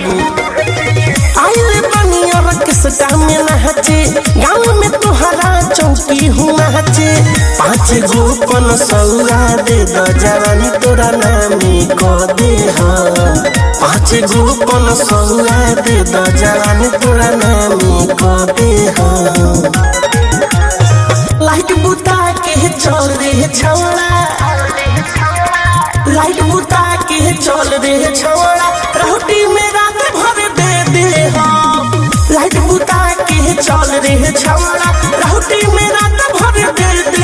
बाबू आइले बनिया रक्सटा में नहाचे गाँव में तोहरा चौकी हूँ नाचे 5 गो पन सौरा दे द जवानी तोरा नामी को दे 5 गो पन सौरा दे द जवानी तोरा नामी को दे लाइट बुता के चल रे छौड़ा लाइट बुता के चल रे छौड़ा रोटी में रात भर दे दे लाइट बुता के चल रे छौड़ा रोटी में रात भर दे दे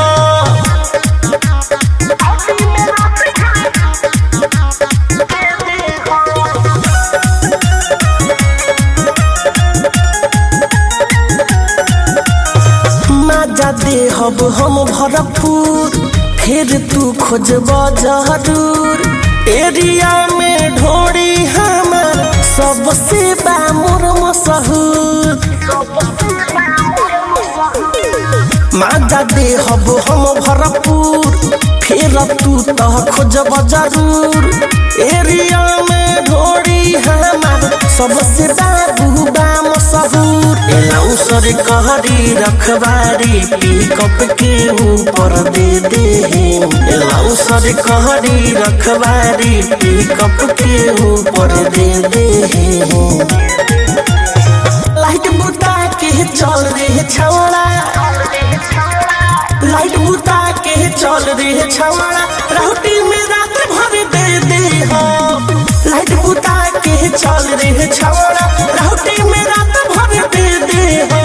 मजा दे हब हम भरपूर फिर तू खोजब जरूर एरिया में ढोड़ी हमार सबसे बा मोर मशहूर मजा दे हब हम भरपूर फिर तू तो खोजब जरूर एरिया में ढोड़ी हमार सबसे बाबू बा मशहूर एलाउसर कहरी रखबारी पिकअप के ऊपर दे दे एलाउसर कहरी रखबारी पिकअप के ऊपर दे दे लाइट बुता के चल रे छौड़ा लाइट बुता के चल रे छौड़ा रोटी में रात भर दे दे लाइट बुता के चल रे छौड़ा रोटी में रात भर दे दे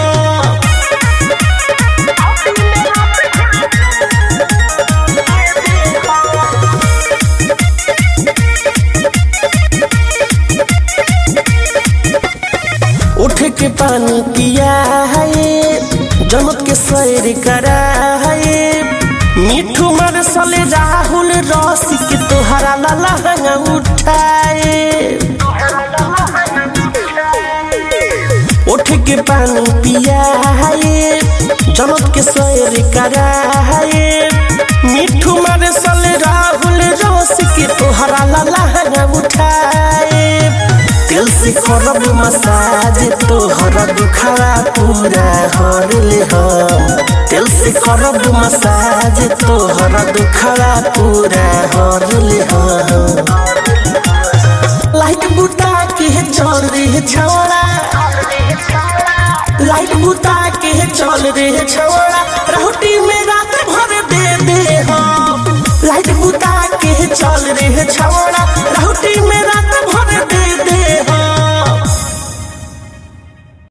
उठ के पानी पिया है जनत के सैर करा है मिठू मरसल राहुल रसिक तोहरा लहंगा उठाए उठ के पानी पिया है जनत के सैर करा है मिठू मरसल राहुल रसिक तोहरा लहंगा उठाए दिल से करब मसाज तोहरा दुखड़ा पूरा हर ले दिल से करब मसाज तोहरा दुखड़ा पूरा हर ले लाइट बुता के चल रे छौड़ा लाइट बुता के चल रे छौड़ा